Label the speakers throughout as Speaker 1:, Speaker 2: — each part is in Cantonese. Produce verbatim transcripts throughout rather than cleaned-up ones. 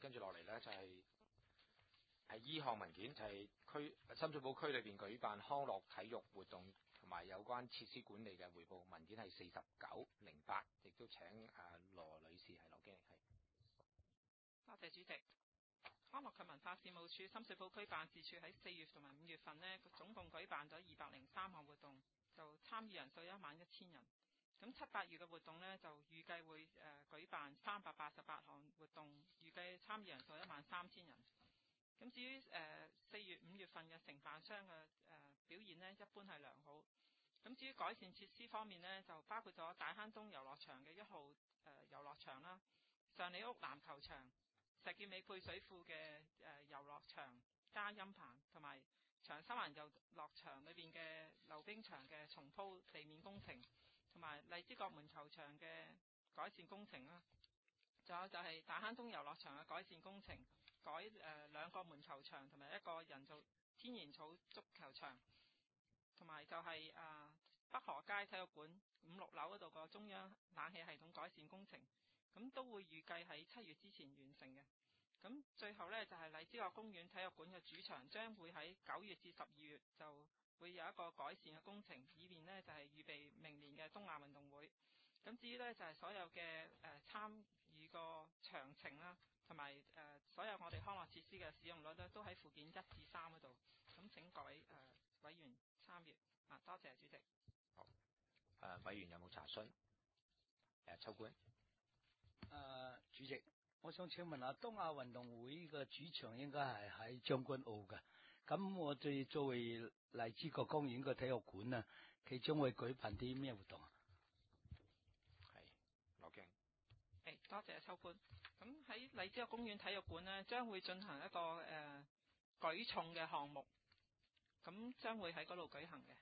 Speaker 1: 跟住落嚟咧就係係依項文件，就係區深水埗區裏邊舉辦康樂體育活動同埋有關設施管理嘅彙報文件係四十九零八，亦都請啊羅女士係羅經理係。
Speaker 2: 多謝主席。康樂及文化事務處深水埗區辦事處喺四月同埋五月份呢，總共舉辦咗二百零三項活動，就參與人數一萬一千人。咁七八月嘅活動呢，就預計會誒、呃、舉辦三百八十八項活動，預計參與人數一萬三千人。咁至於誒四月五月份嘅承辦商嘅誒、呃、表現呢，一般係良好。咁至於改善設施方面呢，就包括咗大坑東遊樂場嘅一號誒、呃、遊樂場啦，上里屋籃球場、石硤尾配水庫嘅誒遊樂場加音棚，同埋長沙灣遊樂場裏邊嘅溜冰場嘅重鋪地面工程，同埋荔枝角門球場嘅改善工程啦。仲有就係大坑東遊樂場嘅改善工程，改誒、呃、兩個門球場同埋一個人造天然草足球場，同埋就係、是、誒、呃、北河街體育館五六樓嗰度個中央冷氣系統改善工程，咁都會預計喺七月之前完成嘅。咁最後呢，就係、是、荔枝角公園體育館嘅主場將會喺九月至十二月就會有一個改善嘅工程，以便呢就係、是、預備明年嘅東亞運動會。咁至於呢，就係、是、所有嘅誒、呃、參與個詳情啦，同埋誒所有我哋康樂設施嘅使用率呢，都喺附件一至三嗰度。咁請各位誒、呃、委員參閱啊，多謝主席。
Speaker 1: 好，誒、呃、委員有冇查詢？誒秋官。
Speaker 3: 誒、呃、主席，我想請問下，東亞運動會嘅主場應該係喺將軍澳嘅。咁我哋作為荔枝角公園嘅體育館啊，佢將會舉辦啲咩活動啊？
Speaker 1: 係羅經。
Speaker 2: 誒，多謝秋官。咁喺荔枝角公園體育館呢，將會進行一個誒、呃、舉重嘅項目，咁將會喺嗰度舉行嘅。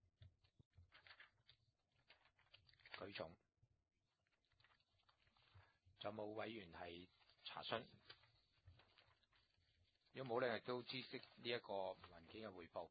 Speaker 1: 舉重。有冇委員係查詢？如果冇咧，亦都知悉呢一個文件嘅彙報。